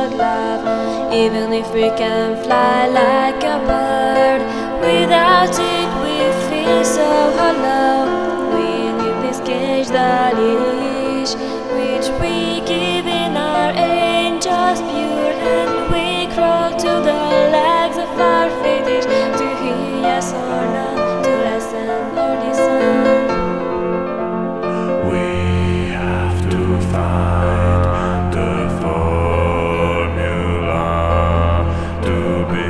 should love. Even if we can fly like a bird, without it we feel so hollow. We need this cage, the leash, which we give in our angels pure, and we crawl to the legs of our fetish to hear yes or no, to listen or listen. We have to find the formula to be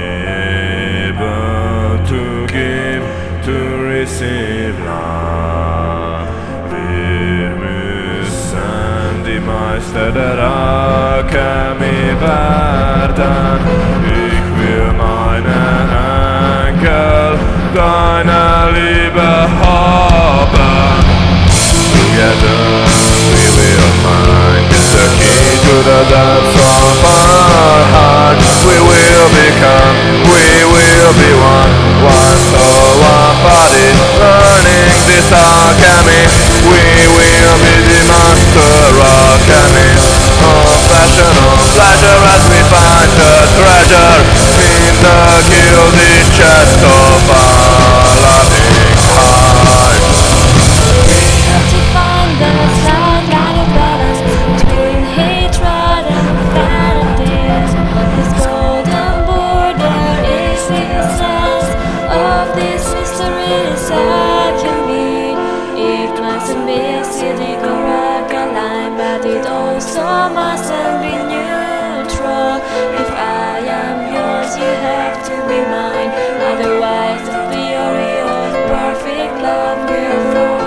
able to give, to receive love. Wir müssen die Meister der Alchemie werden. Ich will meine Enkel deine Liebe haben. Together we will find the key to the depths of our heart. We will become, we will be one soul, one body, learning this alchemy. We will be the master alchemy of passion, of pleasure, as we find the treasure in the gilded chest of our loving heart. To find the slight balance between hatred and fantasies. This golden border is the essence of this mysterious alchemy. It mustn't be acidic or alkaline, but it also mustn't be neutral. If I am yours, you have to be mine. Otherwise, the theory of perfect love will fall.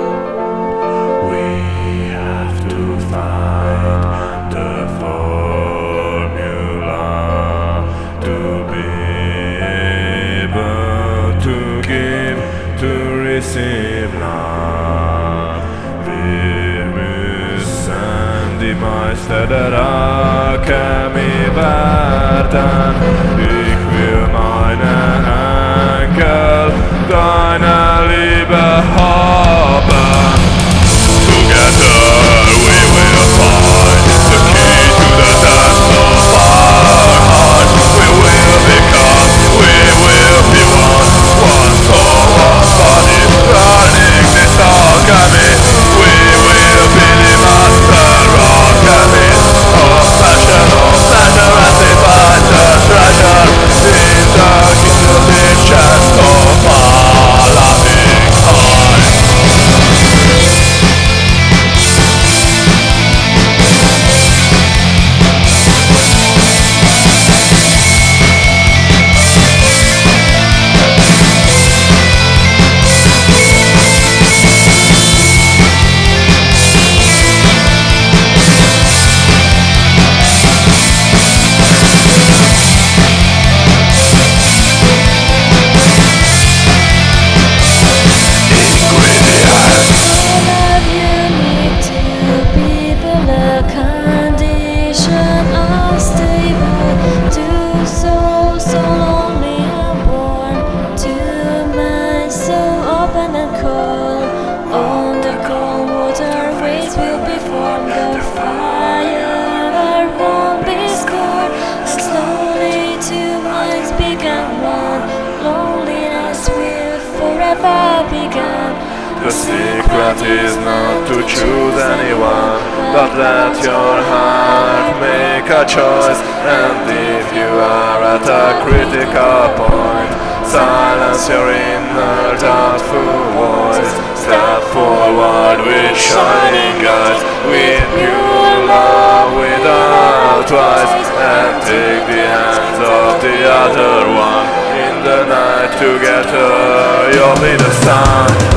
Find the formula to be able to give, to receive love. Wir müssen die Meister der Alchemie werden. Ich will meine Enkel deine Liebe haben. Together we will find the key to the depths of our heart. We will become, we will be one soul, one body, learning this alchemy. We will be the master alchemy of passion, of pleasure, as we find the treasure in the gilded chest of our loving heart. The secret is not to choose anyone, but let your heart make a choice. And if you are at a critical point, silence your inner doubtful voice. Step forward with shining eyes, with pure love without twice, and take the hands of the other one. In the night together you'll be the sun.